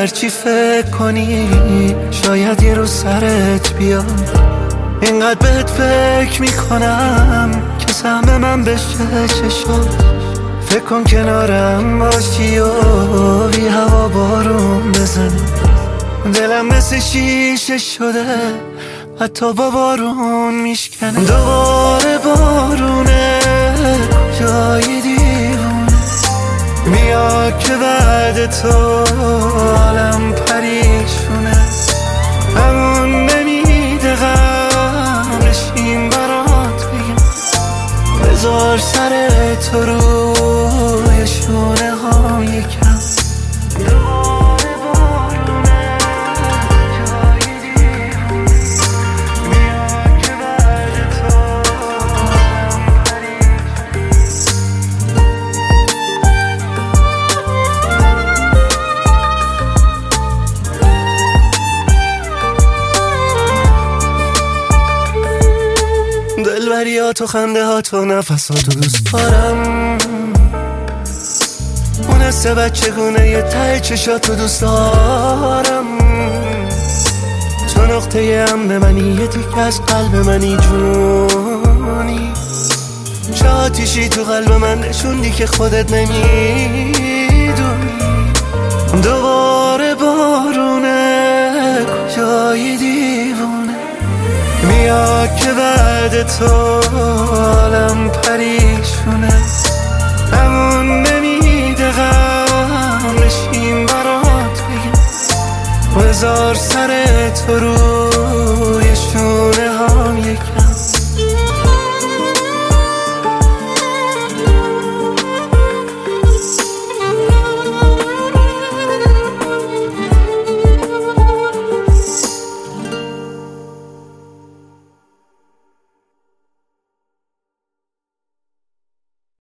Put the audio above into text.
هرچی فکر کنی شاید یه روز سرت بیاد. اینقدر بهت فکر میکنم که سهم من بشه چشم. فکر کن کنارم باشی و بی هوا بارون بزنی. دلم مثل شیشه شده حتی با بارون میشکنه. دوباره بارونه جای دیوونه میاد که بعد تو عالم پریشونه. همون نمیده غم نشین برات بگم. بذار سر تو روی شونه ها یکم. دلبریات و خنده هات و نفسات و دوست دارم. اون حس بچگونه یه ته چشات و دوست دارم. تو نقطه امن منی، یه تیک از قلب منی جونی. چه آتیشی تو قلب من نشوندی که خودت نمیدونی. دوباره بارونه کجای دیوونه میاد که بعد تو عالم پریشونه. همون نمیده غم نشین برات بگم. بذار سر تو روی شونه